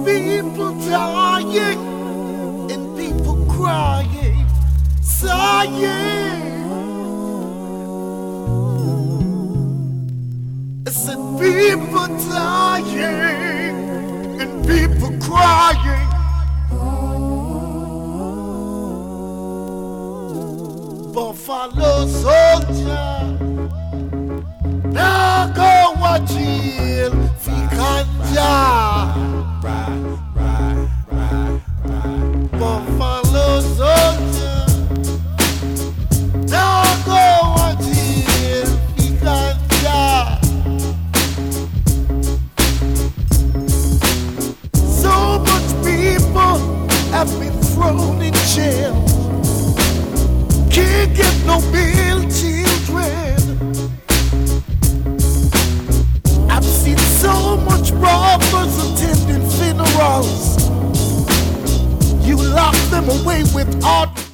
people dying and people crying, sighing. I said people dying and people crying. Buffalo soldier, now go watch jail for ganja. Buffalo soldier, now go watch jail for ganja. So much people have been thrown in jail. Can't get no bill, children. I've seen so much robbers attending funerals. You lock them away with art.